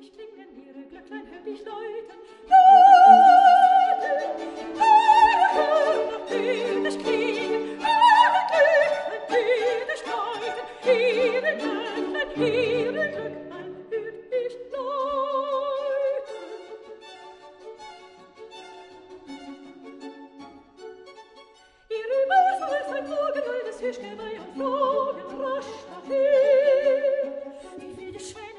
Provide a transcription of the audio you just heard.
fröhlich klingen ihre Glöcklein, hör dich läuten. Noch hör dich klingen, Glöcklein, hör dich läuten. Ihre Glöcklein, hör dich läuten. Ihre Wasser ist ein Morgenöl des Hirschgeweih und flogen rasch dahin. Wie wilde Schwäne